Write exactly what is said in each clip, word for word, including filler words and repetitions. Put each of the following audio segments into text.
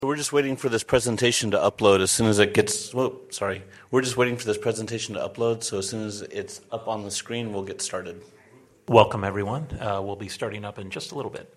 We're just waiting for this presentation to upload. As soon as it gets, whoa, sorry. We're just waiting for this presentation to upload, so as soon as it's up on the screen, we'll get started. Welcome, everyone. Uh, we'll be starting up in just a little bit.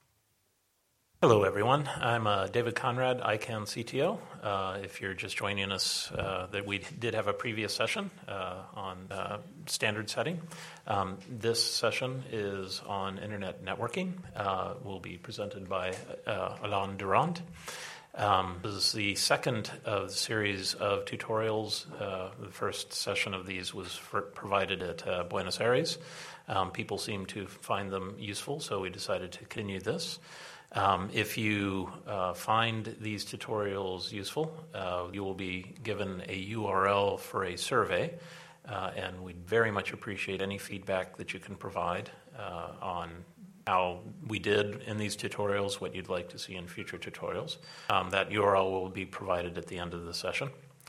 Hello, everyone. I'm uh, David Conrad, I CANN C T O. Uh, if you're just joining us, uh, that we did have a previous session uh, on uh, standard setting. Um, this session is on internet networking. Uh, will be presented by uh, Alain Durand. Um, this is the second of the series of tutorials. Uh, the first session of these was for, provided at uh, Buenos Aires. Um, people seem to find them useful, so we decided to continue this. Um, if you uh, find these tutorials useful, uh, you will be given a U R L for a survey, uh, and we'd very much appreciate any feedback that you can provide uh, on how we did in these tutorials, what you'd like to see in future tutorials. Um, that U R L will be provided at the end of the session.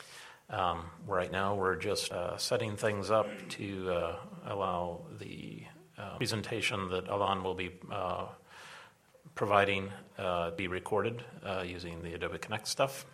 Um, right now, we're just uh, setting things up to uh, allow the uh, presentation that Alain will be uh, providing uh, be recorded uh, using the Adobe Connect stuff.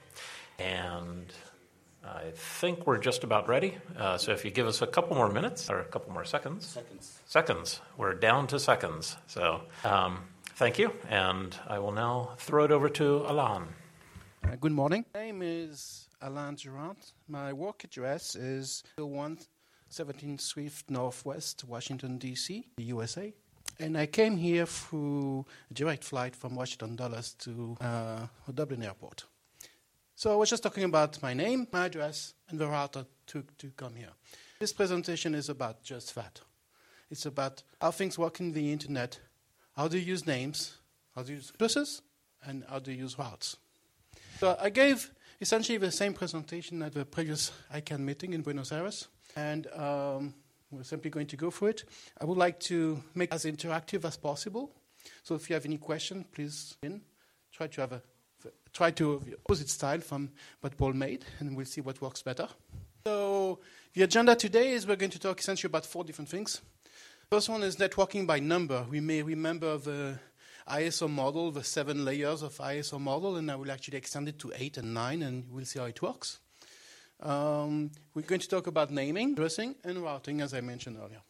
And I think we're just about ready. Uh, so if you give us a couple more minutes, or a couple more seconds. Seconds. Seconds. We're down to seconds. So um, thank you. And I will now throw it over to Alain. Uh, good morning. My name is Alain Durand. My work address is one seventeen Swift Northwest, Washington, D C, the U S A. And I came here through a direct flight from Washington Dulles to uh, Dublin Airport. So I was just talking about my name, my address, and the route I took to come here. This presentation is about just that. It's about how things work in the internet, how to use names, how to use addresses, and how to use routes. So I gave essentially the same presentation at the previous I CANN meeting in Buenos Aires, and um, we're simply going to go through it. I would like to make it as interactive as possible. So if you have any questions, please in. Try to have a try to opposite style from what Paul made, and we'll see what works better. So the agenda today is we're going to talk essentially about four different things. First one is networking by number. We may remember the I S O model, the seven layers of I S O model, and I will actually extend it to eight and nine, and we'll see how it works. Um, we're going to talk about naming, addressing, and routing, as I mentioned earlier.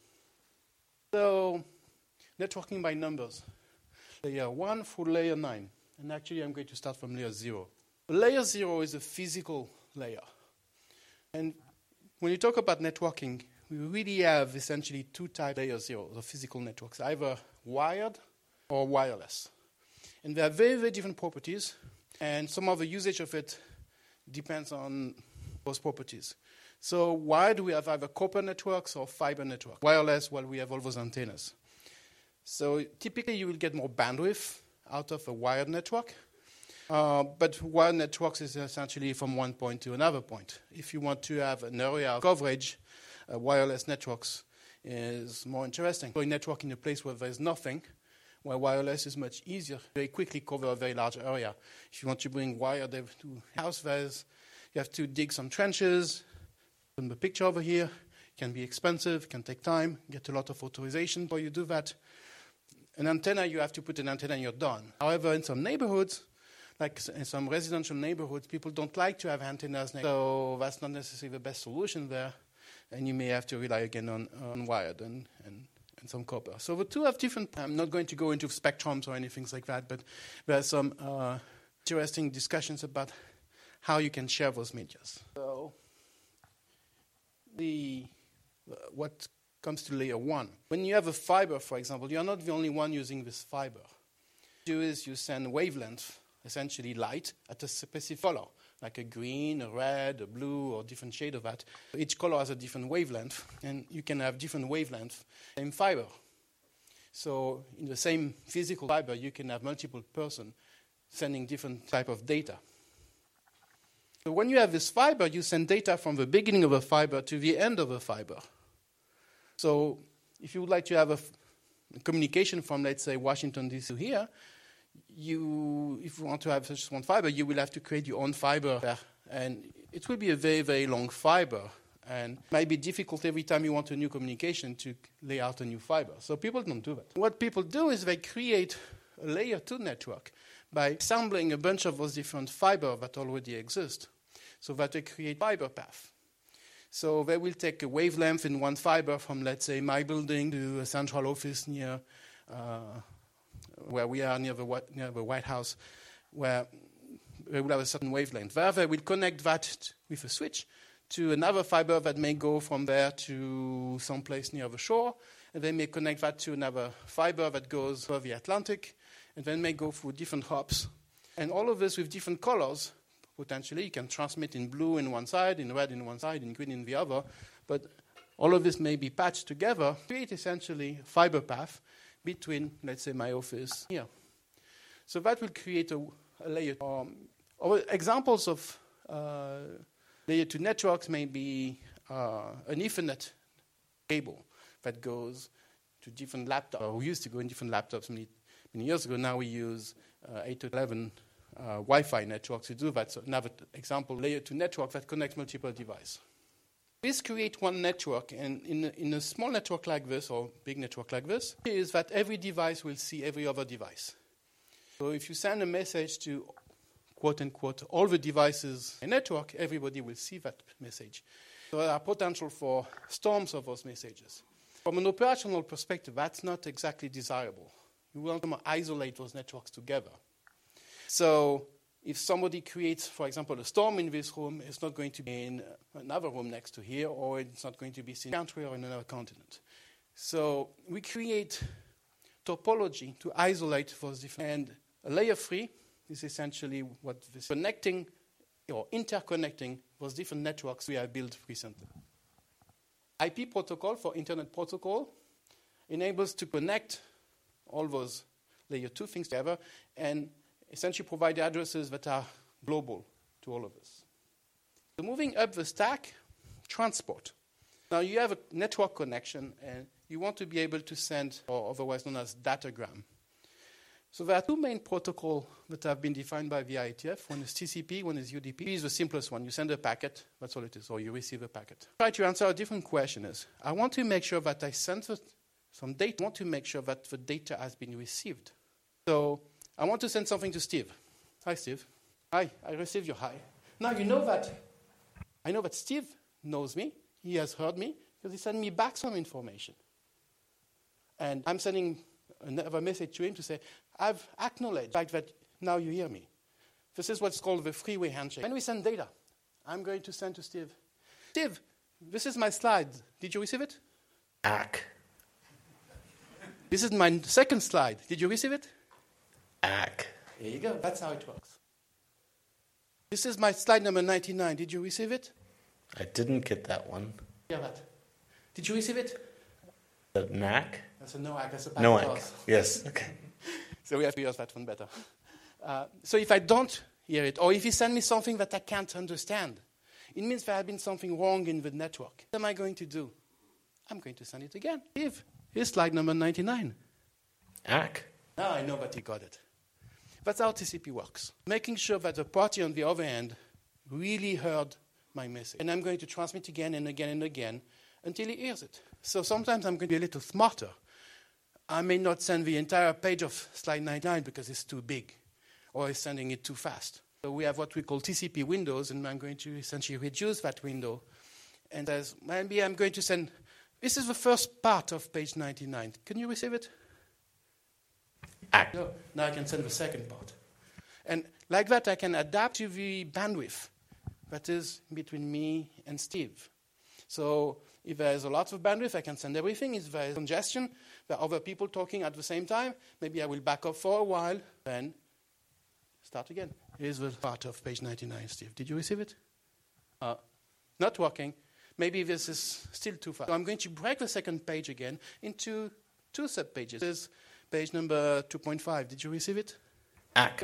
So, networking by numbers. Layer one through layer nine. And actually, I'm going to start from layer zero. Layer zero is a physical layer. And when you talk about networking, we really have essentially two types of layer zero, the physical networks, either wired or wireless. And they have very, very different properties, and some of the usage of it depends on those properties. So wired, we have either copper networks or fiber networks. Wireless, well, we have all those antennas. So typically, you will get more bandwidth out of a wired network. Uh, but wired networks is essentially from one point to another point. If you want to have an area of coverage, uh, wireless networks is more interesting. So you network in a place where there's nothing, where wireless is much easier. Very quickly cover a very large area. If you want to bring wire to a house, there's, you have to dig some trenches. In the picture over here, it can be expensive, can take time, get a lot of authorization before you do that. An antenna, you have to put an antenna and you're done. However, in some neighborhoods, like in some residential neighborhoods, people don't like to have antennas, so that's not necessarily the best solution there, and you may have to rely again on, on wired and, and, and some copper. So the two have different, I'm not going to go into spectrums or anything like that, but there are some uh, interesting discussions about how you can share those medias. So the uh, what comes to layer one. When you have a fiber, for example, you're not the only one using this fiber. What you do is you send wavelength, essentially light, at a specific color, like a green, a red, a blue, or different shade of that. Each color has a different wavelength, and you can have different wavelength in fiber. So in the same physical fiber, you can have multiple persons sending different type of data. So when you have this fiber, you send data from the beginning of a fiber to the end of a fiber. So if you would like to have a, f- a communication from, let's say, Washington, D C to here, you, if you want to have just one fiber, you will have to create your own fiber there. And it will be a very, very long fiber. And it might be difficult every time you want a new communication to lay out a new fiber. So people don't do that. What people do is they create a layer two network by assembling a bunch of those different fibers that already exist, so that they create fiber path. So they will take a wavelength in one fiber from, let's say, my building to a central office near uh, where we are near the, near the White House, where they will have a certain wavelength. There they will connect that with a switch to another fiber that may go from there to someplace near the shore, and they may connect that to another fiber that goes over the Atlantic, and then may go through different hops. And all of this with different colors. Potentially, you can transmit in blue in one side, in red in one side, in green in the other, but all of this may be patched together, create essentially a fiber path between, let's say, my office here. So that will create a, a layer. Um, or examples of uh, layer two networks may be uh, an Ethernet cable that goes to different laptops. Or we used to go in different laptops many, many years ago. Now we use uh, eight to eleven uh, Wi-Fi networks to do that. So another example, layer two network that connects multiple devices. This creates one network, and in a, in a small network like this, or big network like this, is that every device will see every other device. So if you send a message to, quote-unquote, all the devices in a network, everybody will see that message. So there are potential for storms of those messages. From an operational perspective, that's not exactly desirable. You want to isolate those networks together. So if somebody creates, for example, a storm in this room, it's not going to be in another room next to here, or it's not going to be seen in a country or in another continent. So we create topology to isolate those different. And a layer three is essentially what this connecting or interconnecting those different networks we have built recently. I P protocol for Internet Protocol enables to connect all those layer two things together and essentially provide addresses that are global to all of us. So moving up the stack, transport. Now you have a network connection and you want to be able to send, or otherwise known as datagram. So there are two main protocols that have been defined by the I E T F. One is T C P, one is U D P. T C P is the simplest one. You send a packet, that's all it is, or you receive a packet. Try to answer a different question is, I want to make sure that I send some data. I want to make sure that the data has been received. So I want to send something to Steve. Hi, Steve. Hi, I received your hi. Now you know that, I know that Steve knows me. He has heard me because he sent me back some information. And I'm sending another message to him to say, I've acknowledged the fact that now you hear me. This is what's called the three-way handshake. When we send data, I'm going to send to Steve, Steve, this is my slide. Did you receive it? Ack. This is my second slide. Did you receive it? Ack. There you go. That's how it works. This is my slide number ninety-nine. Did you receive it? I didn't get that one. Yeah, that. Did you receive it? The knack? That's a no-ack. That's a No packet ack. loss. Yes. Okay. So we have to use that one better. Uh, so if I don't hear it, or if you send me something that I can't understand, it means there has been something wrong in the network. What am I going to do? I'm going to send it again. Steve, here's slide number ninety-nine. Ack. Now I know that he got it. That's how T C P works. Making sure that the party on the other end really heard my message. And I'm going to transmit again and again and again until he hears it. So sometimes I'm going to be a little smarter. I may not send the entire page of slide ninety-nine because it's too big or it's sending it too fast. So we have what we call T C P windows, and I'm going to essentially reduce that window. And as maybe I'm going to send, this is the first part of page ninety-nine. Can you receive it? Ack. No. Now I can send the second part. And like that, I can adapt to the bandwidth that is between me and Steve. So if there's a lot of bandwidth, I can send everything. If there's congestion, there are other people talking at the same time, maybe I will back up for a while, then start again. Here's the part of page ninety-nine, Steve. Did you receive it? Uh, not working. Maybe this is still too fast. So I'm going to break the second page again into two sub-pages. This is page number two point five. Did you receive it? Ack.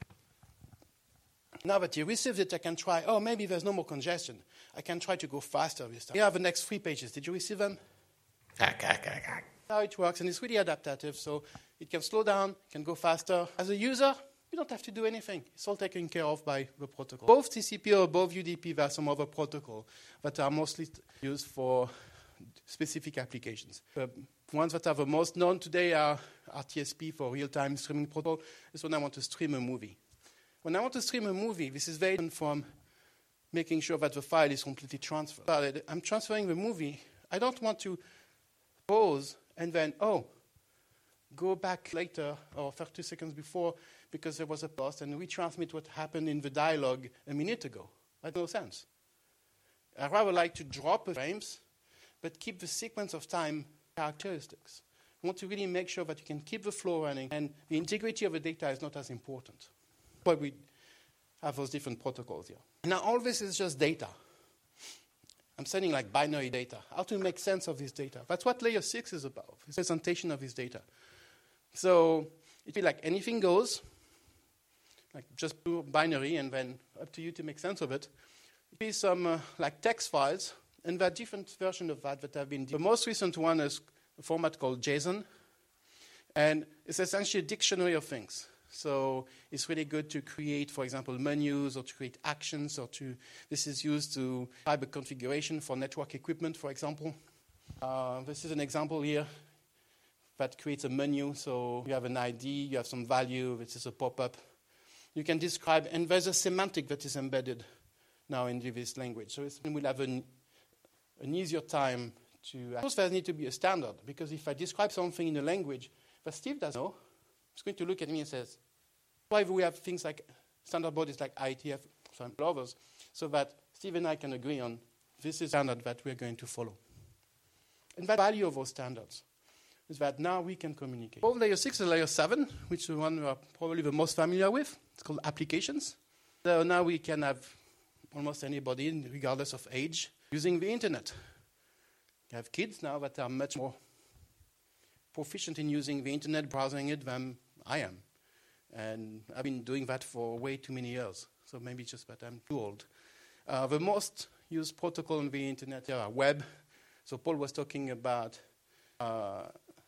Now that you received it, I can try, oh, maybe there's no more congestion. I can try to go faster this time. Here are the next three pages. Did you receive them? Ack, ack, ack, ack. How it works, and it's really adaptive, so it can slow down, can go faster. As a user, you don't have to do anything. It's all taken care of by the protocol. Both T C P or both U D P, there are some other protocol that are mostly used for specific applications. The ones that are the most known today are R T S P for real-time streaming protocol. This is when I want to stream a movie. When I want to stream a movie, this is very different from making sure that the file is completely transferred. I'm transferring the movie. I don't want to pause and then, oh, go back later or thirty seconds before because there was a pause and retransmit what happened in the dialogue a minute ago. That makes no sense. I rather like to drop the frames, but keep the sequence of time characteristics. I want to really make sure that you can keep the flow running, and the integrity of the data is not as important. But we have those different protocols here. Now, all this is just data. I'm sending like binary data. How to make sense of this data? That's what layer six is about, the presentation of this data. So it'd be like anything goes, like just pure binary, and then up to you to make sense of it. It'd be some uh, like text files, and there are different versions of that that have been. The most recent one is a format called JSON, and it's essentially a dictionary of things. So it's really good to create, for example, menus or to create actions, or to, this is used to type a configuration for network equipment, for example. Uh, this is an example here that creates a menu. So you have an I D, you have some value, this is a pop-up. You can describe, and there's a semantic that is embedded now into this language. So we'll have an, an easier time to, of course there needs to be a standard, because if I describe something in a language that Steve doesn't know, he's going to look at me and says, why do we have things like standard bodies like I E T F, some others, so that Steve and I can agree on this is standard that we're going to follow. And the value of those standards is that now we can communicate. Both layer six and layer seven, which is the one we are probably the most familiar with. It's called applications. So now we can have almost anybody, regardless of age, using the internet. You have kids now that are much more proficient in using the internet, browsing it, than I am. And I've been doing that for way too many years. So maybe just that I'm too old. Uh, the most used protocol on the internet are web. So Paul was talking about uh,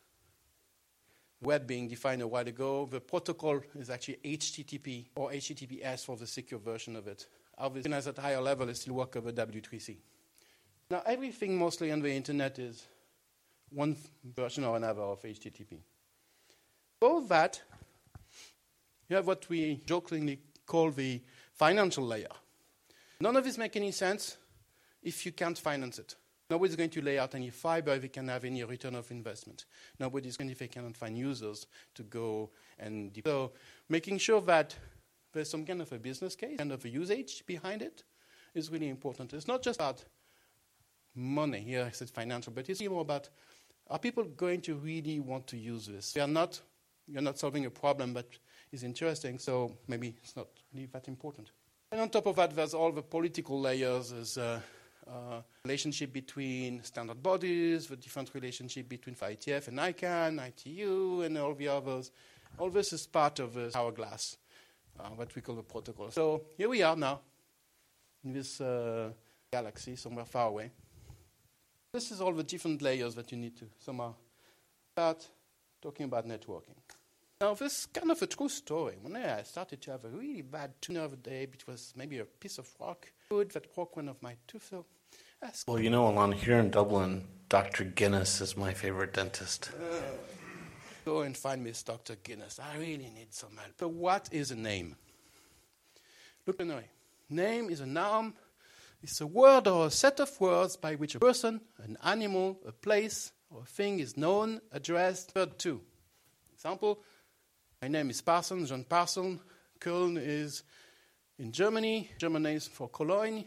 web being defined a while ago. The protocol is actually H T T P or H T T P S for the secure version of it. Obviously, at a higher level, it still works over W three C. Now, everything mostly on the internet is one version or another of H T T P. For that, you have what we jokingly call the financial layer. None of this makes any sense if you can't finance it. Nobody's going to lay out any fiber if you can have any return of investment. Nobody's going to if they cannot find users to go and deploy. So making sure that there's some kind of a business case, kind of a usage behind it is really important. It's not just about money. Here I said financial, but it's more about, are people going to really want to use this? They are not, you're not solving a problem, but is interesting, so maybe it's not really that important. And on top of that, there's all the political layers. There's a uh, uh, relationship between standard bodies, the different relationship between I T F and I CANN, I T U, and all the others. All this is part of the hourglass, uh, what we call the protocol. So here we are now in this uh, galaxy somewhere far away. This is all the different layers that you need to somehow start talking about networking. Now, this is kind of a true story. When I started to have a really bad tooth the other day, it was maybe a piece of rock wood that broke one of my tooth. Well, you know, Alon, here in Dublin, Doctor Guinness is my favorite dentist. Uh, go and find Miss Doctor Guinness. I really need some help. But what is a name? Look anyway. Name is a noun. It's a word or a set of words by which a person, an animal, a place, or a thing is known, addressed, referred to. Example, my name is Parsons, John Parsons. Köln is in Germany. German name is for Cologne.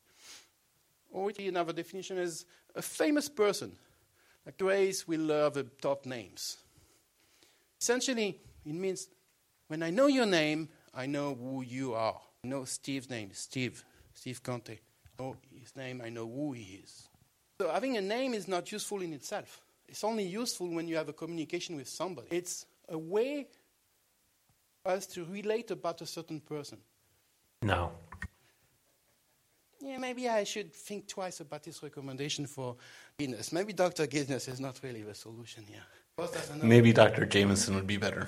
Or another definition is a famous person. Like Grace, we love the top names. Essentially, it means when I know your name, I know who you are. I know Steve's name, Steve, Steve Conte. I know his name, I know who he is. So having a name is not useful in itself. It's only useful when you have a communication with somebody. It's a way for us to relate about a certain person. No. Yeah, maybe I should think twice about this recommendation for Guinness. Maybe Doctor Guinness is not really the solution here. Maybe Doctor Jameson would be better.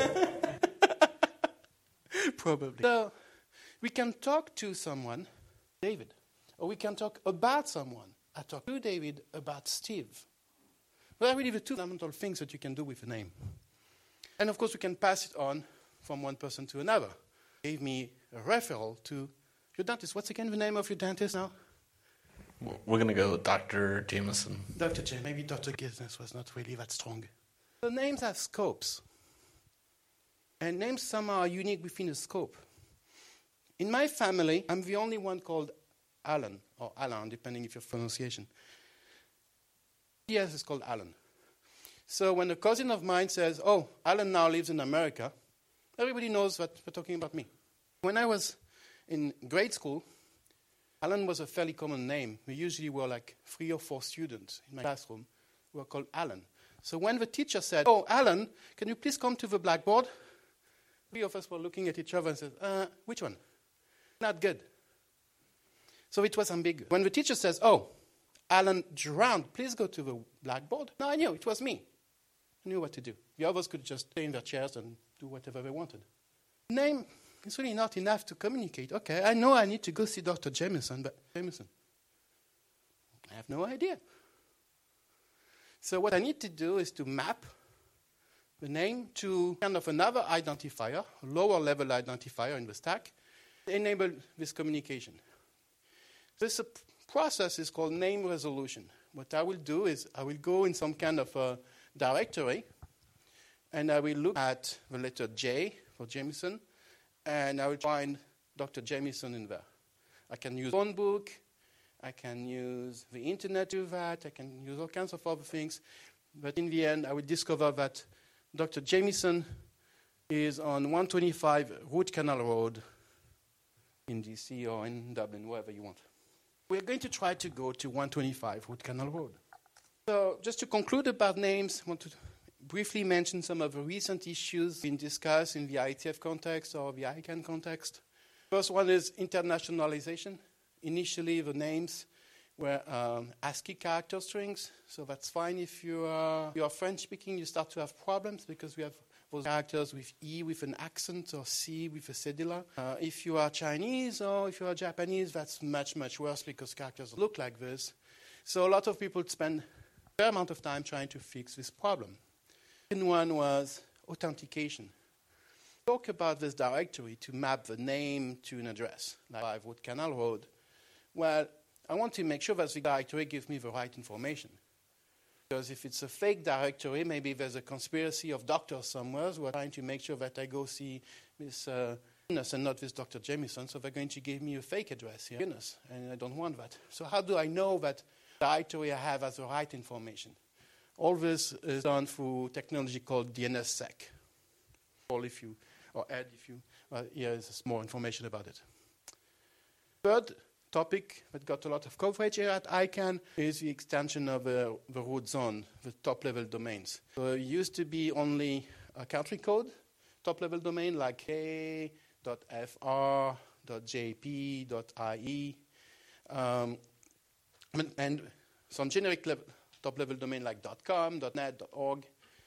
Probably. So we can talk to someone, David, or we can talk about someone. I talk to David about Steve. Those are really the two fundamental things that you can do with a name. And of course, we can pass it on from one person to another. Gave me a referral to your dentist. What's again the name of your dentist now? We're going to go with Doctor Jameson. Doctor Jameson. Maybe Doctor Business was not really that strong. The names have scopes. And names somehow are unique within a scope. In my family, I'm the only one called Alan, or Alain, depending if your pronunciation. Yes, it's called Alan. So when a cousin of mine says, oh, Alan now lives in America, everybody knows that we're talking about me. When I was in grade school, Alan was a fairly common name. We usually were like three or four students in my classroom who were called Alan. So when the teacher said, oh, Alan, can you please come to the blackboard? Three of us were looking at each other and said, uh, which one? Not good. So it was ambiguous. When the teacher says, oh, Alan Durand, please go to the blackboard. No, I knew. It was me. I knew what to do. The others could just stay in their chairs and do whatever they wanted. Name is really not enough to communicate. Okay, I know I need to go see Doctor Jameson, but Jameson, I have no idea. So what I need to do is to map the name to kind of another identifier, a lower level identifier in the stack, to enable this communication. This uh, process is called name resolution. What I will do is I will go in some kind of a directory, and I will look at the letter J for Jameson, and I will find Doctor Jameson in there. I can use phone book, I can use the internet to do that, I can use all kinds of other things, but in the end I will discover that Doctor Jameson is on one twenty-five Root Canal Road in D C or in Dublin, wherever you want. We're going to try to go to one twenty-five Root Canal Road. So just to conclude about names, I want to briefly mention some of the recent issues being discussed in the I E T F context or the I CANN context. First one is internationalization. Initially, the names were um, ASCII character strings, so that's fine. If you are, you are French-speaking, you start to have problems because we have those characters with E with an accent or C with a cedilla. Uh, if you are Chinese or if you are Japanese, that's much, much worse because characters look like this. So a lot of people spend a fair amount of time trying to fix this problem. The second one was authentication. Talk about this directory to map the name to an address, like five Root Canal Road. Well, I want to make sure that the directory gives me the right information. Because if it's a fake directory, maybe there's a conspiracy of doctors somewhere who are trying to make sure that I go see Miss Uh, Guinness and not this Doctor Jameson, so they're going to give me a fake address here, Guinness, and I don't want that. So how do I know that the directory I have has the right information? All this is done through technology called D N S sec. Or if you, or add if you, uh, here is more information about it. Third topic that got a lot of coverage here at I CANN is the extension of uh, the root zone, the top-level domains. So it used to be only a country code, top-level domain like K dot F R dot J P dot I E, um, and, and some generic level, top-level domain like .com, .net, .org,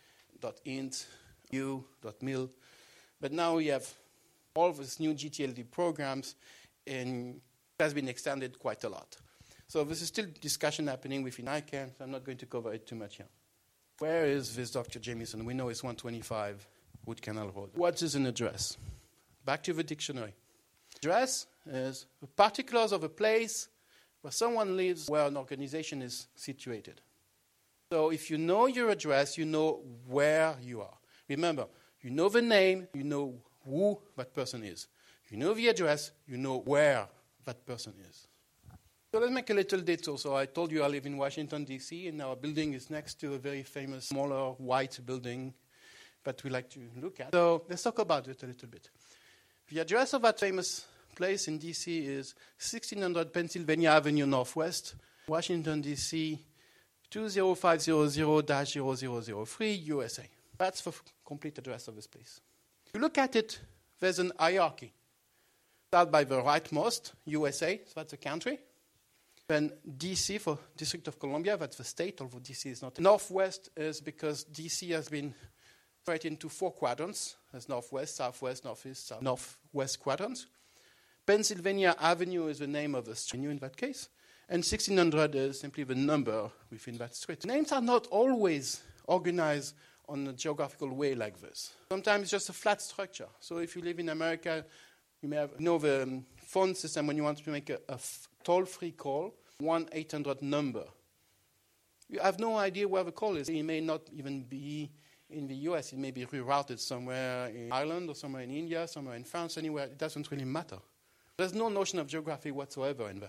.int, U, .mil. But now we have all of these new G T L D programs, and it has been extended quite a lot. So this is still discussion happening within I CANN, so I'm not going to cover it too much here. Where is this Doctor Jameson? We know it's one twenty-five Root Canal Road. What is an address? Back to the dictionary. Address is the particulars of a place where someone lives, where an organization is situated. So if you know your address, you know where you are. Remember, you know the name, you know who that person is. You know the address, you know where that person is. So let's make a little detour. So I told you I live in Washington, D C, and our building is next to a very famous, smaller, white building that we like to look at. So let's talk about it a little bit. The address of that famous place in D C is sixteen hundred Pennsylvania Avenue Northwest, Washington, D C, two zero five zero zero dash zero zero zero three, U S A. That's the f- complete address of this place. If you look at it, there's an hierarchy. Start by the rightmost, U S A, so that's a country. Then D C for District of Columbia, that's the state, although D C is not. Northwest is because D C has been separated into four quadrants. There's northwest, southwest, northeast, south, northwest quadrants. Pennsylvania Avenue is the name of the street in that case. And sixteen hundred is simply the number within that street. Names are not always organized on a geographical way like this. Sometimes it's just a flat structure. So if you live in America, you may have, you know the um, phone system when you want to make a, a f- toll-free call, one eight hundred number. You have no idea where the call is. It may not even be in the U S. It may be rerouted somewhere in Ireland or somewhere in India, somewhere in France, anywhere. It doesn't really matter. There's no notion of geography whatsoever in there.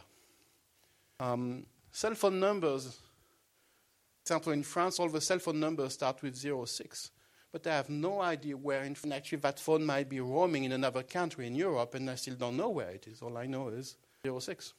Um, cell phone numbers, for example, in France, all the cell phone numbers start with zero six. But I have no idea where, in actually, that phone might be roaming in another country in Europe, and I still don't know where it is. All I know is zero six.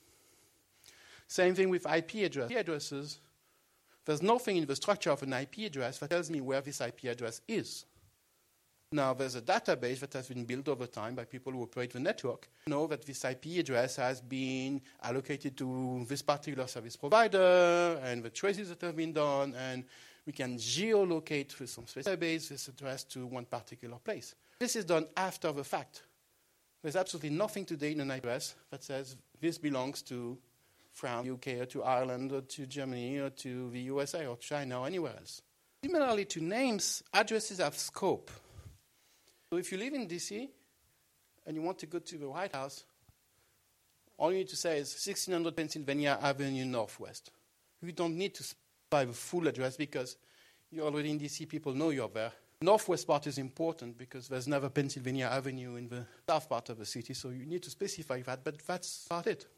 Same thing with I P address. I P addresses, there's nothing in the structure of an I P address that tells me where this I P address is. Now, there's a database that has been built over time by people who operate the network. You know that this I P address has been allocated to this particular service provider, and the traces that have been done, and we can geolocate with some database this address to one particular place. This is done after the fact. There's absolutely nothing today in an address that says this belongs to France, U K, or to Ireland, or to Germany, or to the U S A, or China, or anywhere else. Similarly to names, addresses have scope. So if you live in D C and you want to go to the White House, all you need to say is sixteen hundred Pennsylvania Avenue Northwest. You don't need to specify the full address because you're already in D C, people know you're there. Northwest part is important because there's never Pennsylvania Avenue in the south part of the city, so you need to specify that, but that's about it.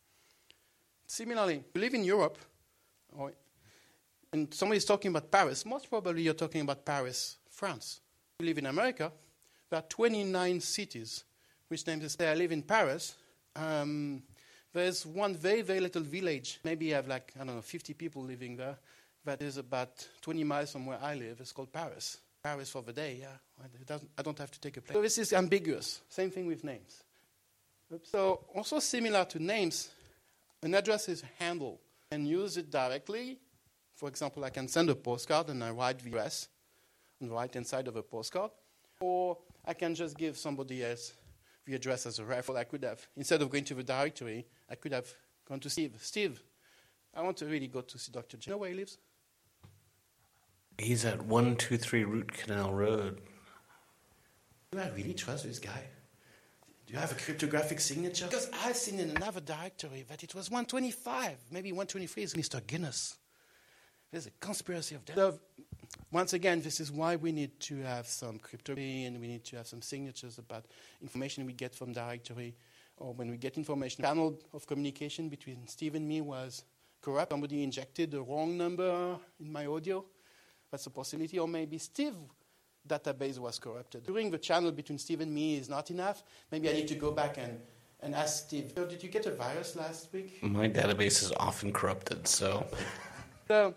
Similarly, you live in Europe, or, and somebody's talking about Paris, most probably you're talking about Paris, France. You live in America, there are twenty-nine cities which names say I live in Paris. Um, there's one very, very little village. Maybe you have like, I don't know, fifty people living there. That is about twenty miles from where I live. It's called Paris. Paris for the day, yeah. It doesn't, I don't have to take a plane. So this is ambiguous. Same thing with names. Oops. So also similar to names, an address is handled and use it directly. For example, I can send a postcard and I write the address on the right-hand side of a postcard. Or I can just give somebody else the address as a reference. I could have, instead of going to the directory, I could have gone to Steve. Steve, I want to really go to see Doctor J. You know where he lives? He's at one two three Root Canal Road. Do I really trust this guy? Do you have a cryptographic signature? Because I've seen in another directory that it was one twenty-five. Maybe one twenty-three is Mister Guinness. There's a conspiracy of death. So, once again, this is why we need to have some cryptography and we need to have some signatures about information we get from directory. Or when we get information, the channel of communication between Steve and me was corrupt. Somebody injected the wrong number in my audio. That's a possibility. Or maybe Steve database was corrupted. During the channel between Steve and me is not enough. Maybe I need to go back and, and ask Steve, so did you get a virus last week? My database is often corrupted, so... So,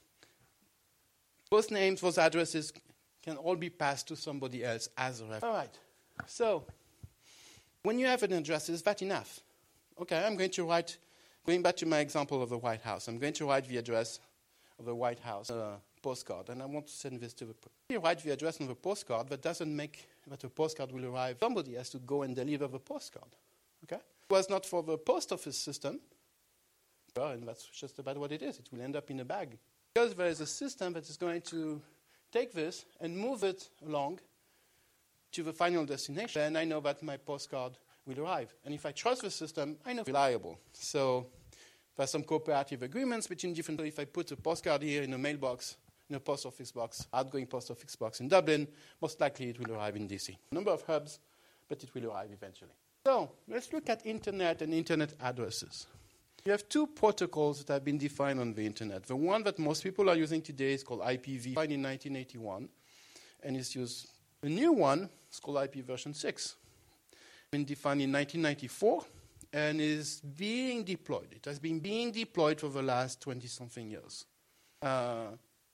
those names, those addresses can all be passed to somebody else as a reference. All right. So, when you have an address, is that enough? Okay, I'm going to write, going back to my example of the White House, I'm going to write the address of the White House uh, postcard, and I want to send this to the... You write the address on the postcard, that doesn't make that the postcard will arrive. Somebody has to go and deliver the postcard. Okay? It was not for the post office system, and that's just about what it is. It will end up in a bag. Because there is a system that is going to take this and move it along to the final destination, and I know that my postcard will arrive. And if I trust the system, I know it's reliable. So there's some cooperative agreements between different... If I put a postcard here in a mailbox, in a post office box, outgoing post office box in Dublin, most likely it will arrive in D C. Number of hubs, but it will arrive eventually. So let's look at Internet and Internet addresses. You have two protocols that have been defined on the Internet. The one that most people are using today is called I P v, defined in nineteen eighty-one, and is used. The new one is called I P version six, been defined in nineteen ninety-four, and is being deployed. It has been being deployed for the last twenty-something years. Uh,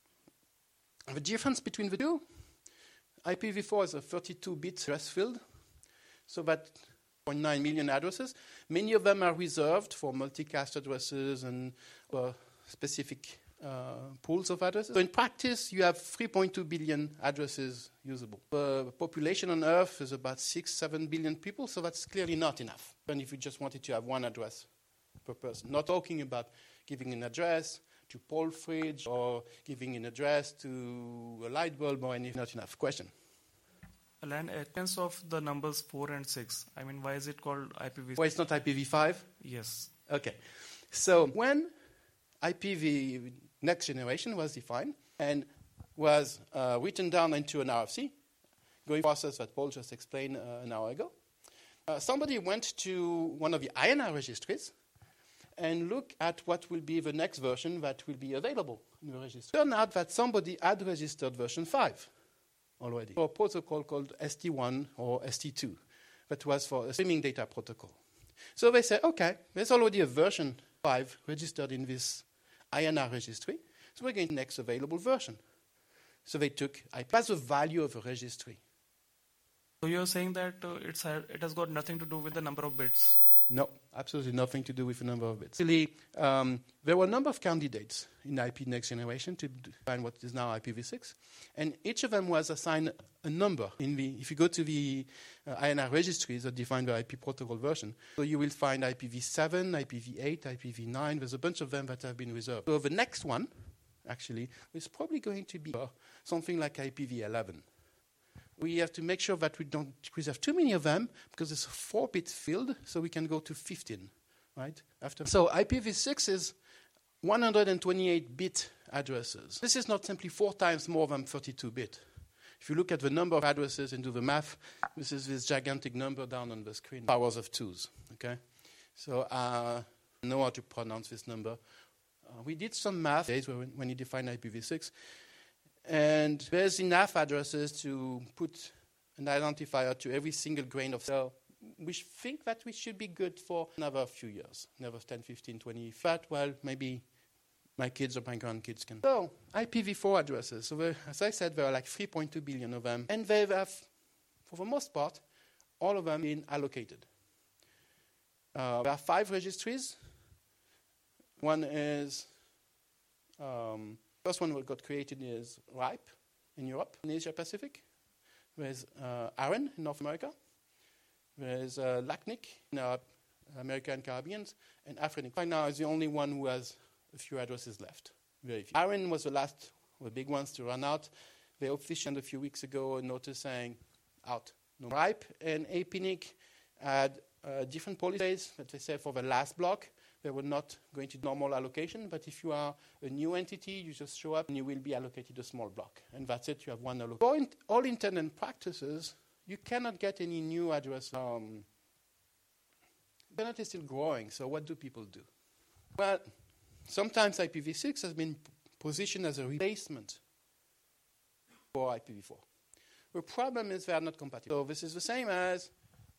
the difference between the two, I P v four is a thirty-two bit address field, so that zero point nine million addresses. Many of them are reserved for multicast addresses and uh, specific uh, pools of addresses. So in practice, you have three point two billion addresses usable. The population on Earth is about six, seven billion people, so that's clearly not enough. And if you just wanted to have one address per person. Not talking about giving an address to Paul Fridge or giving an address to a light bulb or anything. Not enough. Question? Alan, essence of the numbers four and six. I mean, why is it called I P v six? Why it's not I P v five? Yes. Okay. So when I P v next generation was defined and was uh, written down into an R F C, going process that Paul just explained uh, an hour ago, uh, somebody went to one of the I N R registries and looked at what will be the next version that will be available in the registry. Turned out that somebody had registered version five already, for a protocol called S T one or S T two, that was for a streaming data protocol. So they said, okay, there's already a version five registered in this I N R registry, so we're going to the next available version. So they took, I pass the value of a registry. So you're saying that uh, it's ha- it has got nothing to do with the number of bits? No, absolutely nothing to do with the number of bits. Actually, um, there were a number of candidates in I P Next Generation to define what is now I P v six, and each of them was assigned a number. In the, if you go to the uh, I N R registries that define the I P protocol version, so you will find I P v seven, I P v eight, I P v nine. There's a bunch of them that have been reserved. So the next one, actually, is probably going to be uh, something like I P v eleven. We have to make sure that we don't reserve too many of them because it's a four-bit field, so we can go to fifteen, right? After. So I P v six is one hundred twenty-eight bit addresses. This is not simply four times more than thirty-two bit. If you look at the number of addresses and do the math, this is this gigantic number down on the screen, powers of twos, okay? So uh, I know how to pronounce this number. Uh, we did some math when, when you define I P v six. And there's enough addresses to put an identifier to every single grain of cell. We think that we should be good for another few years, another ten, fifteen, twenty. Fat, well, maybe my kids or my grandkids can. So, I P v four addresses. So, there, as I said, there are like three point two billion of them. And they have, for the most part, all of them been allocated. Uh, there are five registries. One is... Um, First one that got created is RIPE in Europe, in Asia Pacific. There's uh, AREN in North America. There's uh, LACNIC in uh, America and Caribbean, and AFRINIC. Right now is the only one who has a few addresses left. Very few. AREN was the last, the big ones to run out. They officially a few weeks ago a notice saying out. No. RIPE and APNIC had uh, different policies that they said for the last block. They were not going to normal allocation, but if you are a new entity, you just show up and you will be allocated a small block. And that's it, you have one allocation. For in, all intent and practices, you cannot get any new address. Um, the internet is still growing, so what do people do? Well, sometimes I P v six has been p- positioned as a replacement for I P v four. The problem is they are not compatible. So this is the same as,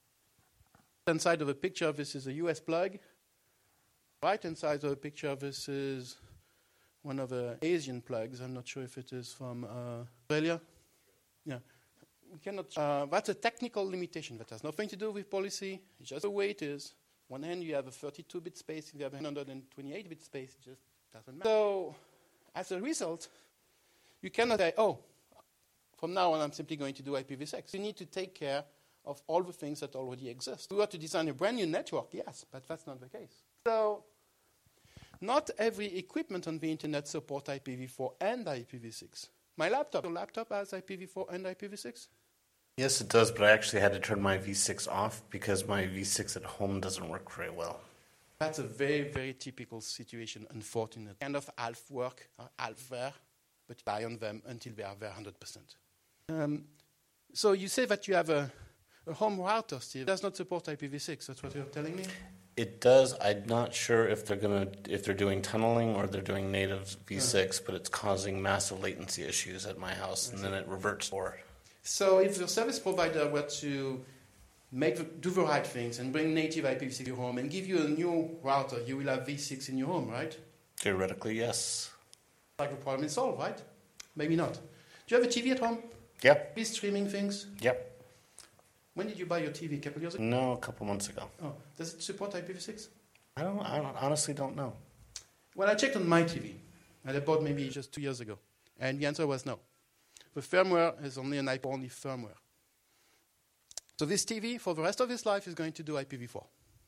inside of a picture, this is a U S plug. Right-hand side of the picture, this is one of the Asian plugs. I'm not sure if it is from uh, Australia. Yeah, we cannot. Uh, that's a technical limitation that has nothing to do with policy. It's just the way it is. One hand you have a thirty-two bit space, you have a one hundred twenty-eight bit space. It just doesn't matter. So, as a result, you cannot say, "Oh, from now on, I'm simply going to do I P v six." You need to take care of all the things that already exist. We were to design a brand new network, yes, but that's not the case. So. Not every equipment on the internet supports I P v four and I P v six. My laptop, your laptop has I P v four and I P v six? Yes, it does, but I actually had to turn my v six off because my v six at home doesn't work very well. That's a very, very typical situation, unfortunately. Kind of half work, or half there, but you buy on them until they are there one hundred percent. Um, so you say that you have a, a home router still. It does not support I P v six, that's what you're telling me? It does. I'm not sure if they're gonna if they're doing tunneling or they're doing native v six, uh-huh. but it's causing massive latency issues at my house, and then it reverts forward. So if the service provider were to make the, do the right things and bring native I P v six to your home and give you a new router, you will have v six in your home, right? Theoretically, yes. Like the problem is solved, right? Maybe not. Do you have a T V at home? Yep. Be streaming things? Yep. When did you buy your T V? A couple years ago? No, a couple months ago. Oh, does it support I P v six? I don't. I don't, honestly don't know. Well, I checked on my T V, and I bought maybe just two years ago, and the answer was no. The firmware is only an I P only firmware. So this T V, for the rest of its life, is going to do I P v four.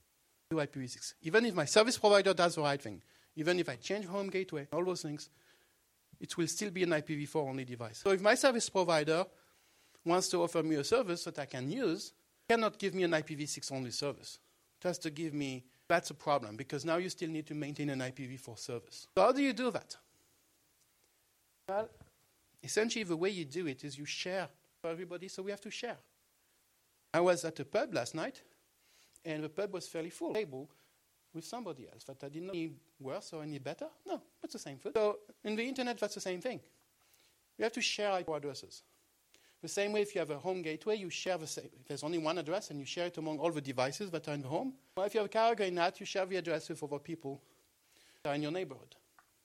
do I P v six. Even if my service provider does the right thing, even if I change home gateway, all those things, it will still be an I P v four only device. So if my service provider wants to offer me a service that I can use, cannot give me an I P v six only service. It has to give me, that's a problem, because now you still need to maintain an I P v four service. So how do you do that? Well, essentially the way you do it is you share for everybody, so we have to share. I was at a pub last night, and the pub was fairly full. Table with somebody else that I didn't know any worse or any better. No, it's the same food. So in the internet, that's the same thing. You have to share I P addresses. The same way if you have a home gateway, you share the same. If there's only one address and you share it among all the devices that are in the home. Well, if you have a carrier in that, you share the address with other people that are in your neighborhood.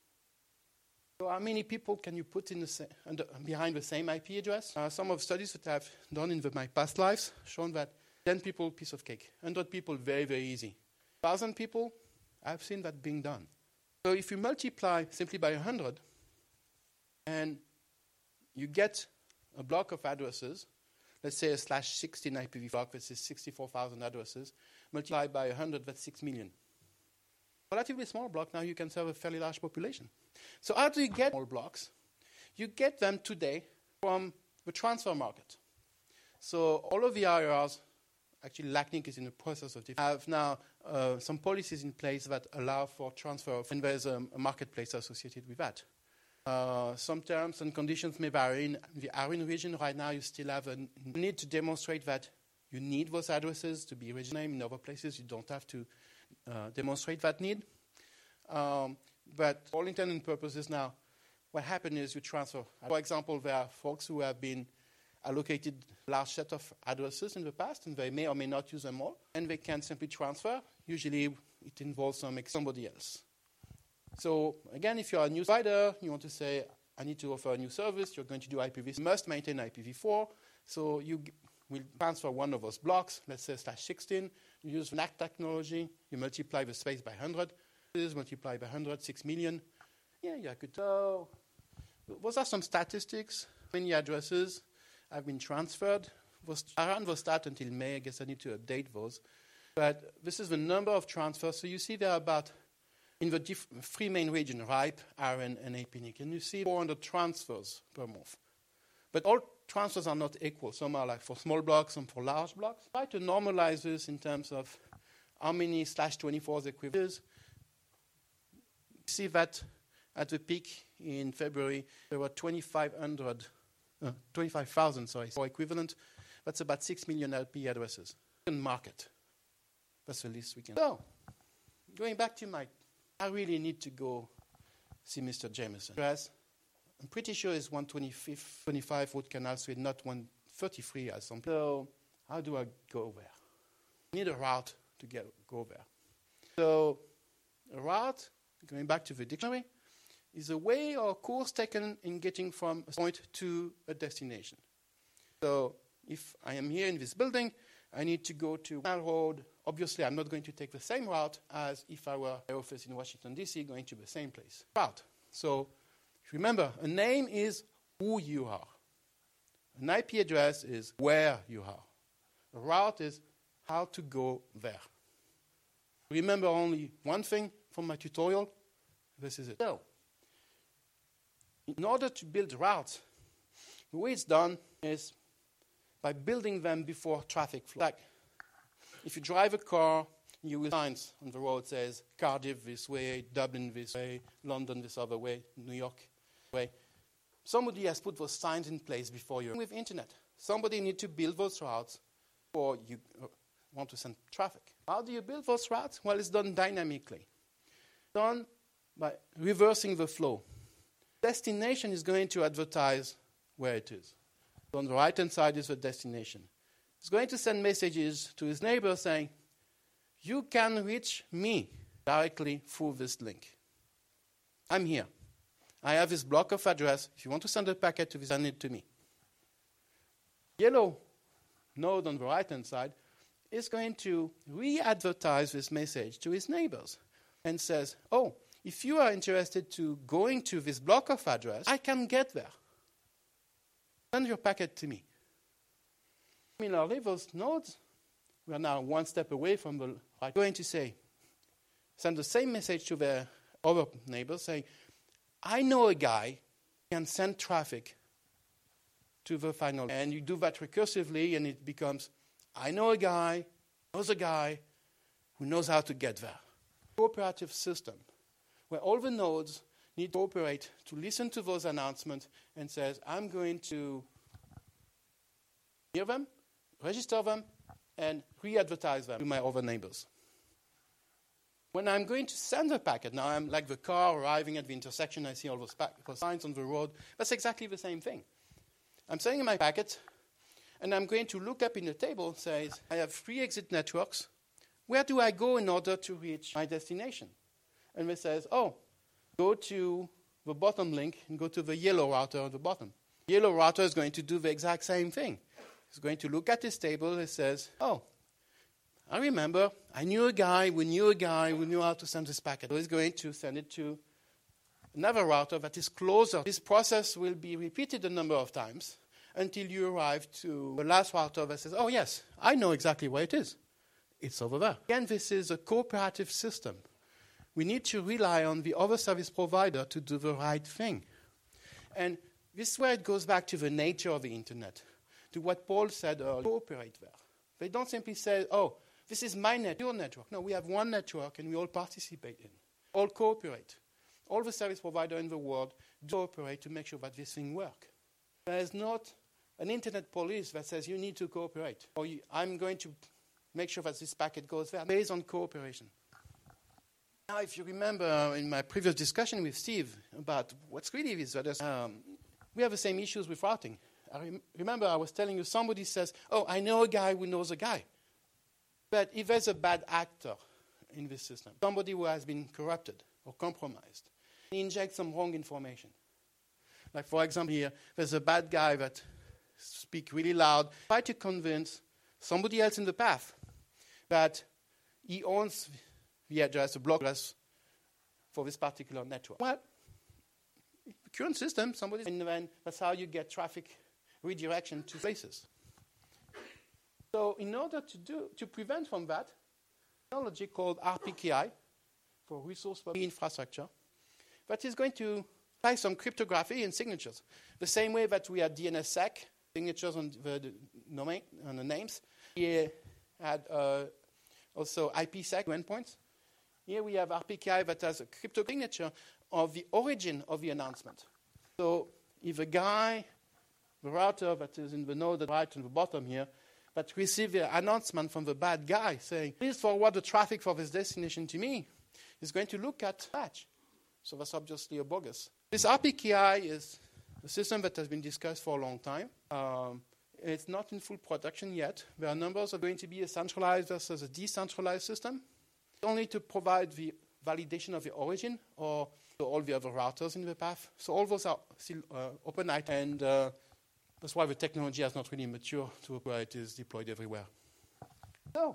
So how many people can you put in the sa- under, behind the same I P address? Uh, some of the studies that I've done in the, my past lives shown that ten people, piece of cake. one hundred people, very, very easy. one thousand people, I've seen that being done. So if you multiply simply by one hundred, and you get a block of addresses, let's say a slash sixteen I P v block, which is sixty-four thousand addresses, multiplied by one hundred, that's six million. Relatively small block, now you can serve a fairly large population. So how do you get small blocks? You get them today from the transfer market. So all of the I R Rs, actually LACNIC is in the process of have now uh, some policies in place that allow for transfer of, and there's a, a marketplace associated with that. Uh, some terms and conditions may vary. In the A R I N region right now, you still have a need to demonstrate that you need those addresses to be regional name. In other places, you don't have to uh, demonstrate that need. Um, but for all intents and purposes now, what happens is you transfer. For example, there are folks who have been allocated a large set of addresses in the past, and they may or may not use them all, and they can simply transfer. Usually, it involves some somebody else. So again, if you're a new provider, you want to say, I need to offer a new service, you're going to do I P v six, you must maintain I P v four, so you g- will transfer one of those blocks, let's say slash sixteen, you use N A C technology, you multiply the space by one hundred, multiply by one hundred, six million, yeah, yeah, good. So those are some statistics, many addresses have been transferred. I ran those stats until May, I guess I need to update those. But this is the number of transfers, so you see there are about in the diff- three main regions, R I P, A R I N, and A P N I C, and you see four hundred transfers per month. But all transfers are not equal. Some are like for small blocks, some for large blocks. Try to normalize this in terms of how many slash twenty-fours equivalent. See that at the peak in February, there were twenty-five hundred, uh, twenty-five thousand, sorry, for equivalent. That's about six million L P addresses. Market. That's the least we can. So, going back to my I really need to go see Mister Jameson. Address, I'm pretty sure it's one twenty-five Route Canal Street, not one thirty-three or something. So how do I go there? I need a route to get go there. So a route, going back to the dictionary, is a way or course taken in getting from a point to a destination. So if I am here in this building, I need to go to Canal Road. Obviously, I'm not going to take the same route as if I were at office in Washington, D C, going to the same place. Route. So remember, a name is who you are. An I P address is where you are. A route is how to go there. Remember only one thing from my tutorial. This is it. So, in order to build routes, the way it's done is by building them before traffic flow. Like, if you drive a car, you will find signs on the road says Cardiff this way, Dublin this way, London this other way, New York this way. Somebody has put those signs in place before you. With internet, somebody needs to build those routes before you want to send traffic. How do you build those routes? Well, it's done dynamically. Done by reversing the flow. Destination is going to advertise where it is. So on the right-hand side is the destination. It's going to send messages to his neighbor saying, you can reach me directly through this link. I'm here. I have this block of address. If you want to send a packet to send it to me. Yellow node on the right-hand side is going to re-advertise this message to his neighbors and says, oh, if you are interested to going to this block of address, I can get there. Send your packet to me. Similarly, those nodes, we are now one step away from the right, going to say, send the same message to their other neighbors saying, I know a guy who can send traffic to the final. And you do that recursively, and it becomes, I know a guy, knows a guy who knows how to get there. Cooperative system where all the nodes need to cooperate to listen to those announcements and says, I'm going to hear them, register them, and re-advertise them to my other neighbors. When I'm going to send a packet, now I'm like the car arriving at the intersection, I see all those, pack- those signs on the road. That's exactly the same thing. I'm sending my packet, and I'm going to look up in the table, says, I have three exit networks. Where do I go in order to reach my destination? And it says, oh, go to the bottom link and go to the yellow router at the bottom. The yellow router is going to do the exact same thing. It's going to look at this table and says, oh, I remember, I knew a guy, we knew a guy, who knew how to send this packet. So he's going to send it to another router that is closer. This process will be repeated a number of times until you arrive to the last router that says, oh yes, I know exactly where it is. It's over there. Again, this is a cooperative system. We need to rely on the other service provider to do the right thing. And this is where it goes back to the nature of the internet, to what Paul said earlier, cooperate there. They don't simply say, oh, this is my network, your network. No, we have one network and we all participate in. All cooperate. All the service providers in the world do cooperate to make sure that this thing works. There is not an internet police that says you need to cooperate, or you, I'm going to make sure that this packet goes there, based on cooperation. Now, if you remember in my previous discussion with Steve about what's really this, um, we have the same issues with routing. I rem- remember I was telling you somebody says, oh, I know a guy who knows a guy. But if there's a bad actor in this system, somebody who has been corrupted or compromised, he injects some wrong information. Like, for example, here, there's a bad guy that speaks really loud, try to convince somebody else in the path that he owns the address, the block address for this particular network. Well, the current system, somebody, and then that's how you get traffic redirection to places. So in order to do to prevent from that, technology called R P K I, for Resource Public Infrastructure, that is going to apply some cryptography and signatures. The same way that we had D N S S E C, signatures on the, the, domain, on the names. We had uh, also I P sec endpoints. Here we have R P K I that has a crypto signature of the origin of the announcement. So if a guy, the router that is in the node at the right and the bottom here, that receives the announcement from the bad guy saying, please forward the traffic for this destination to me, is going to look at batch. So that's obviously a bogus. This R P K I is a system that has been discussed for a long time. Um, it's not in full production yet. There are numbers are going to be a centralized versus a decentralized system, only to provide the validation of the origin or all the other routers in the path. So all those are still uh, open items, and uh, that's why the technology has not really matured to where it is deployed everywhere. So,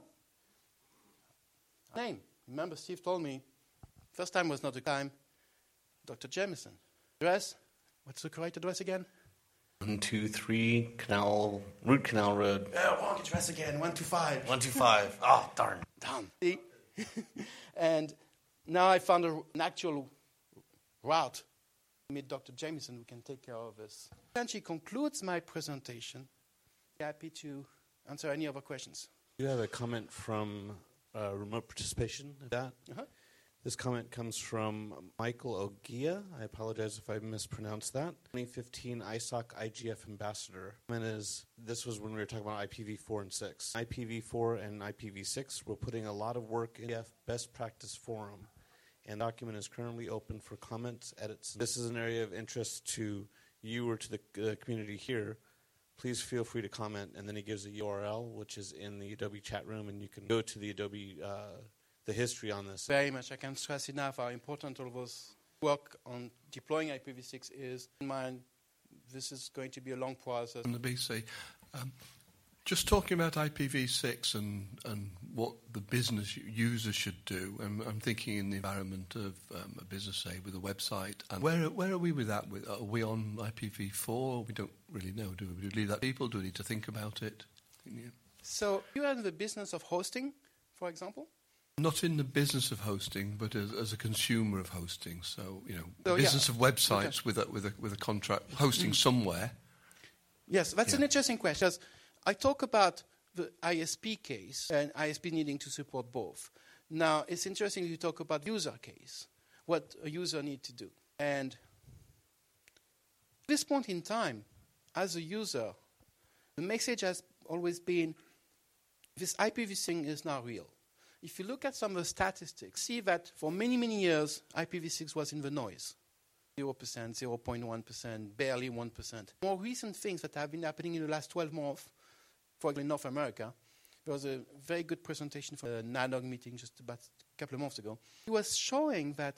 name. Remember, Steve told me, first time was not the time, Doctor Jamison. Address, what's the correct address again? One, two, three, Canal, Root Canal Road. Oh, wrong address again, one, two, five. One, two, five. Oh, darn. Down. See? And now I found a, an actual route. Meet Doctor Jamison, who can take care of this. And she concludes my presentation. Happy to answer any other questions. You have a comment from uh, remote participation of that? Uh-huh. This comment comes from Michael Ogia. I apologize if I mispronounced that. twenty fifteen I S O C I G F ambassador. And is this was when we were talking about I P v four and six. I P v four and I P v six, we're putting a lot of work in the best practice forum, and the document is currently open for comments, edits. This is an area of interest to you or to the uh, community here. Please feel free to comment. And then he gives a U R L, which is in the Adobe chat room, and you can go to the Adobe uh, the history on this. Very much. I can't stress enough how important all those work on deploying I P v six is. In mind, this is going to be a long process. On the B C, um, just talking about I P v six and, and what the business users should do, and I'm thinking in the environment of um, a business, say, with a website. And where where are we with that? With, are we on I P v four? We don't really know, do we? Do we leave that to people? Do we need to think about it? Yeah. So you are in the business of hosting, for example. Not in the business of hosting, but as, as a consumer of hosting. So, you know, So, business yeah. of websites Okay. with a, with a with a contract hosting somewhere. Yes, that's Yeah. an interesting question. Because I talk about the I S P case and I S P needing to support both. Now, it's interesting you talk about user case, what a user need to do. And at this point in time, as a user, the message has always been, this I P v six thing is not real. If you look at some of the statistics, see that for many, many years, I P v six was in the noise. zero percent, zero point one percent, barely one percent. More recent things that have been happening in the last twelve months, for example, in North America, there was a very good presentation for a N A D O G meeting just about a couple of months ago. It was showing that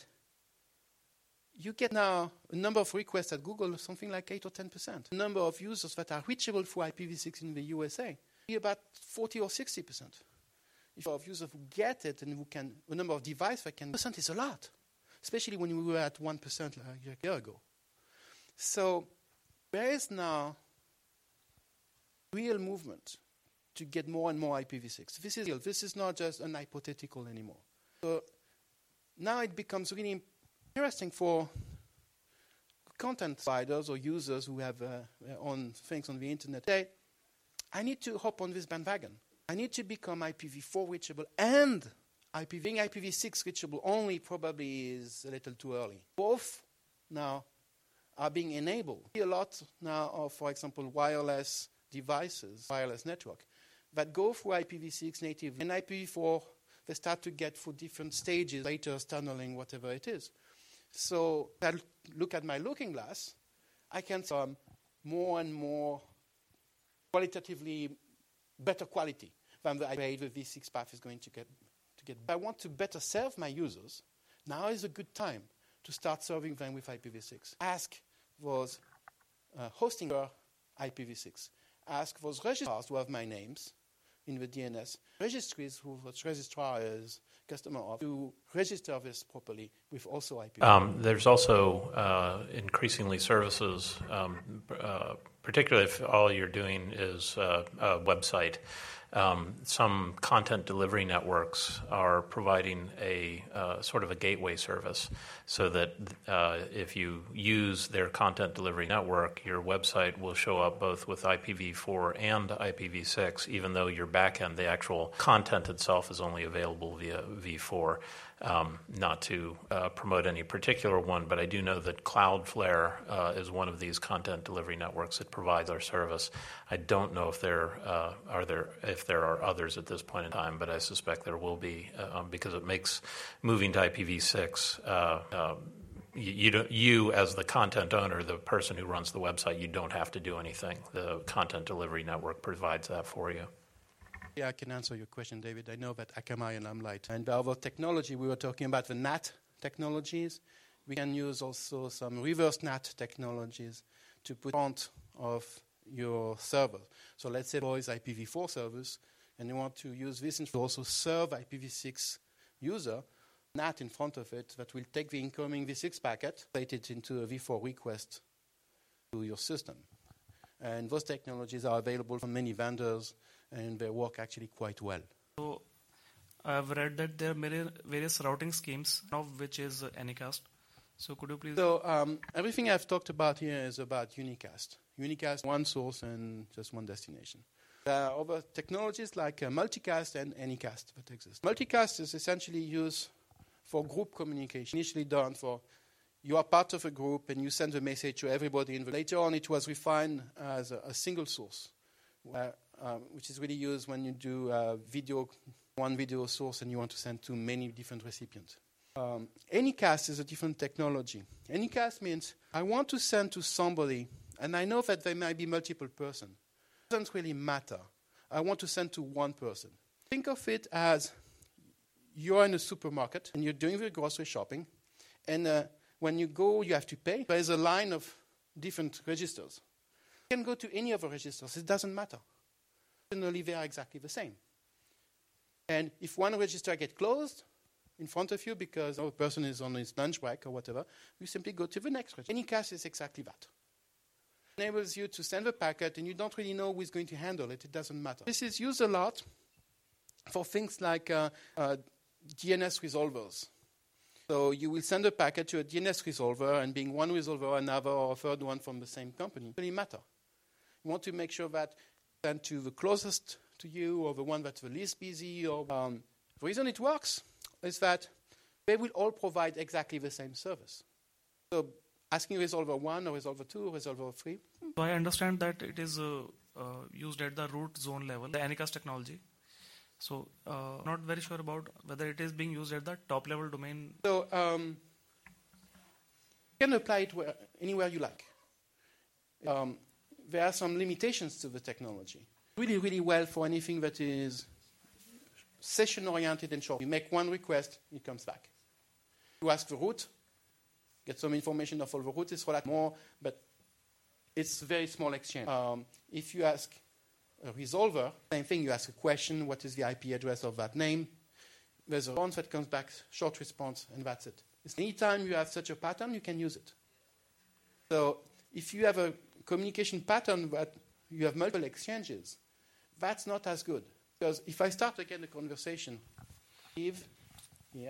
you get now a number of requests at Google, something like eight or ten percent. The number of users that are reachable through I P v six in the U S A, be about forty or sixty percent. If of users who get it and who can, the number of devices that can, percent is a lot, especially when we were at one percent like a year ago. So there is now real movement to get more and more I P v six. This is real. This is not just an hypothetical anymore. So now it becomes really interesting for content providers or users who have uh, their own things on the internet. They, I need to hop on this bandwagon. I need to become I P v four reachable and I P v, being I P v six reachable only probably is a little too early. Both now are being enabled. A lot now of, for example, wireless devices, wireless network, that go through I P v six native. And I P v four, they start to get through different stages, later tunneling, whatever it is. So I look at my looking glass, I can see um, more and more qualitatively better quality than the I P v six path is going to get. To get. I want to better serve my users. Now is a good time to start serving them with I P v six. Ask those uh, hosting for I P v six. Ask those registrars who have my names in the D N S, registries who the registrar is customer of, to register this properly with also I P v six. Um, there's also uh, increasingly services, um, uh, particularly if all you're doing is uh, a website. Um, some content delivery networks are providing a uh, sort of a gateway service so that uh, if you use their content delivery network, your website will show up both with I P v four and I P v six, even though your backend, the actual content itself, is only available via v four. Um, not to uh, promote any particular one, but I do know that Cloudflare uh, is one of these content delivery networks that provides our service. I don't know if there uh, are there if there are others at this point in time, but I suspect there will be uh, um, because it makes moving to I P v six. Uh, uh, you, you, don't, you, as the content owner, the person who runs the website, you don't have to do anything. The content delivery network provides that for you. Yeah, I can answer your question, David. I know that Akamai and Limelight. And the other technology, we were talking about the N A T technologies. We can use also some reverse N A T technologies to put in front of your server. So let's say there is I P v four servers, and you want to use this to also serve I P v six user, N A T in front of it that will take the incoming v six packet, plate it into a v four request to your system. And those technologies are available from many vendors, and they work actually quite well. So I've read that there are many various routing schemes, one of which is uh, Anycast. So could you please... So um, everything I've talked about here is about Unicast. Unicast, one source and just one destination. There are other technologies like uh, Multicast and Anycast that exist. Multicast is essentially used for group communication, initially done for you are part of a group and you send a message to everybody. In the, later on, it was refined as a, a single source, where, um, which is really used when you do uh, video, one video source and you want to send to many different recipients. Um, Anycast is a different technology. Anycast means I want to send to somebody, and I know that there might be multiple persons. It doesn't really matter. I want to send to one person. Think of it as you're in a supermarket and you're doing the grocery shopping, and uh, when you go, you have to pay. There's a line of different registers. You can go to any of the registers. It doesn't matter. Generally, they are exactly the same. And if one register gets closed in front of you because a person is on his lunch break or whatever, you simply go to the next register. Anycast is exactly that. It enables you to send the packet, and you don't really know who is going to handle it. It doesn't matter. This is used a lot for things like uh, uh, D N S resolvers. So you will send a packet to a D N S resolver, and being one resolver, another or a third one from the same company, it doesn't really matter. You want to make sure that send to the closest to you or the one that's the least busy. Or um, the reason it works is that they will all provide exactly the same service. So asking resolver one or resolver two or resolver three. So I understand that it is uh, uh, used at the root zone level, the Anycast technology. So uh, not very sure about whether it is being used at the top level domain. So um, you can apply it where, anywhere you like. Um, there are some limitations to the technology. Really, really well for anything that is session-oriented and short. You make one request, it comes back. You ask the root, get some information of all the root, it's a lot more, but it's a very small exchange. Um, if you ask a resolver, same thing, you ask a question, what is the I P address of that name? There's a response that comes back, short response, and that's it. Anytime you have such a pattern, you can use it. So if you have a communication pattern that you have multiple exchanges, that's not as good. Because if I start again the conversation, Steve, here,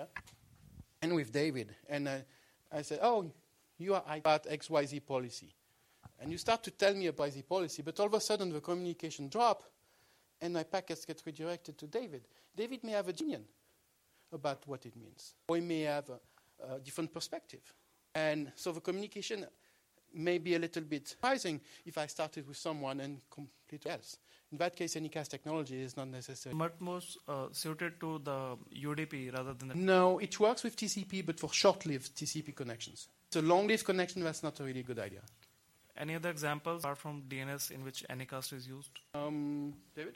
and with David, and I, I say, oh, you are about X Y Z policy. And you start to tell me about the policy, but all of a sudden the communication drop, and my packets get redirected to David. David may have a opinion about what it means, or he may have a, a different perspective. And so the communication may be a little bit surprising if I started with someone and completely else. In that case, Anycast technology is not necessary. But most uh, suited to the U D P rather than the... No, it works with T C P, but for short-lived T C P connections. It's a long-lived connection, that's not a really good idea. Any other examples apart from D N S in which Anycast is used? Um, David?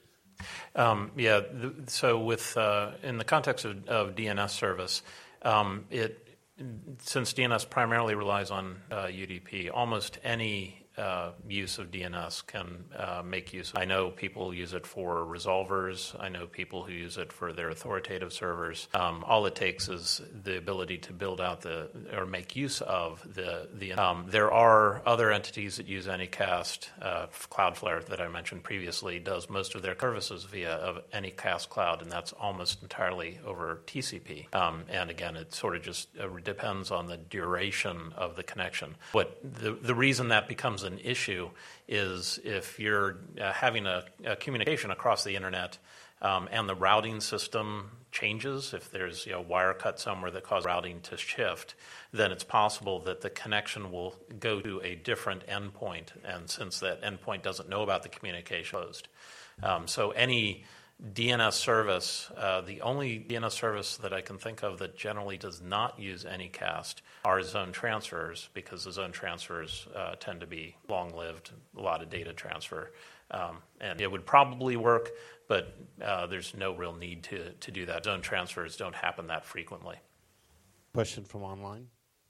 Um, yeah, th- so with uh, in the context of, of D N S service, um, it since D N S primarily relies on uh, U D P, almost any uh, use of D N S can uh, make use of it. I know people use it for resolvers. I know people who use it for their authoritative servers. Um, all it takes is the ability to build out the or make use of the the. Um, there are other entities that use Anycast. Uh, Cloudflare that I mentioned previously does most of their services via of Anycast Cloud, and that's almost entirely over T C P. Um, and again, it sort of just uh, depends on the duration of the connection. What the the reason that becomes an issue is if you're uh, having a, a communication across the internet um, and the routing system changes, if there's you know, wire cut somewhere that causes routing to shift, then it's possible that the connection will go to a different endpoint, and since that endpoint doesn't know about the communication, closed. Um, so any D N S service, uh, the only D N S service that I can think of that generally does not use Anycast are zone transfers, because the zone transfers uh, tend to be long-lived, a lot of data transfer. Um, and it would probably work, but uh, there's no real need to, to do that. Zone transfers don't happen that frequently. Question from online.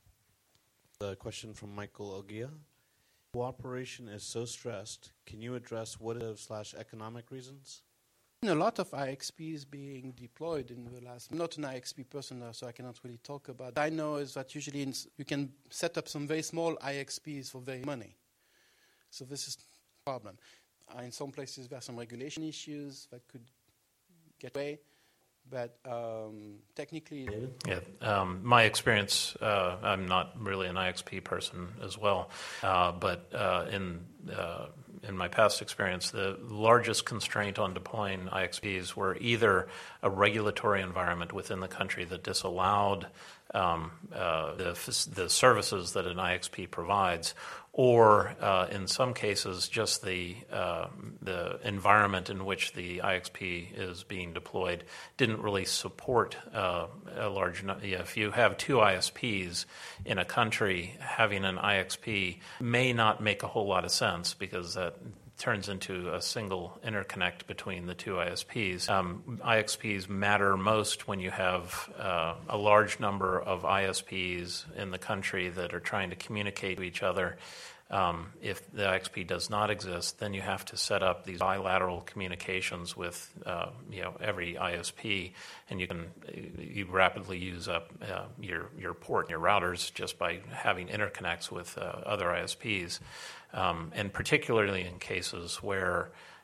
The question from Michael Ogia. Cooperation is so stressed. Can you address what is slash economic reasons? A lot of I X Ps being deployed in the last... I'm not an I X P person now, so I cannot really talk about it. I know is that usually in, you can set up some very small I X Ps for very money. So this is a problem. Uh, in some places there are some regulation issues that could get away, but um, technically... Yeah, um, my experience, uh, I'm not really an I X P person as well, uh, but uh, in... Uh, in my past experience, the largest constraint on deploying I X Ps were either a regulatory environment within the country that disallowed um, uh, the, the services that an I X P provides, or uh, in some cases just the uh, the environment in which the I X P is being deployed didn't really support uh, a large number. Yeah, if you have two I S Ps in a country, having an I X P may not make a whole lot of sense, because that turns into a single interconnect between the two I S Ps. Um, I X Ps matter most when you have uh, a large number of I S Ps in the country that are trying to communicate to each other. Um, if the I X P does not exist, then you have to set up these bilateral communications with uh, you know every I S P, and you can you rapidly use up uh, your your port, your routers, just by having interconnects with uh, other I S Ps. Um, and particularly in cases where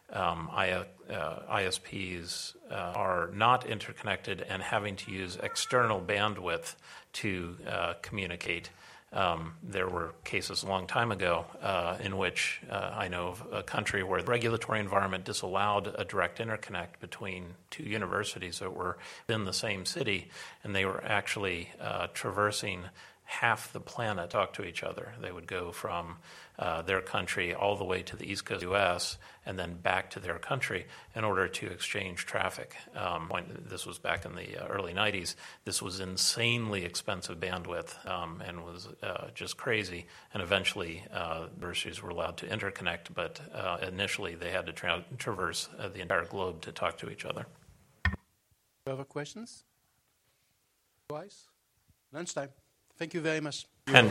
um, I, uh, I S Ps uh, are not interconnected and having to use external bandwidth to uh, communicate. Um, there were cases a long time ago uh, in which uh, I know of a country where the regulatory environment disallowed a direct interconnect between two universities that were in the same city, and they were actually uh, traversing half the planet to talk to each other. They would go from uh, their country all the way to the East Coast of the U S and then back to their country in order to exchange traffic. Um, when, this was back in the uh, early nineties. This was insanely expensive bandwidth um, and was uh, just crazy. And eventually, uh, universities were allowed to interconnect, but uh, initially they had to tra- traverse uh, the entire globe to talk to each other. Further questions? Twice? Lunchtime. Thank you very much. And,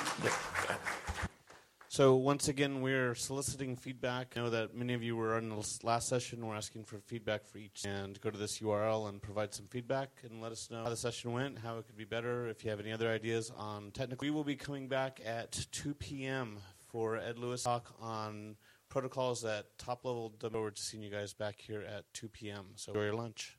so once again, we're soliciting feedback. I know that many of you were in the last session. We're asking for feedback for each. And go to this U R L and provide some feedback and let us know how the session went, how it could be better. If you have any other ideas on technical, we will be coming back at two p.m. for Ed Lewis talk on protocols at top level. Look forward to seeing you guys back here at two p.m. So enjoy your lunch.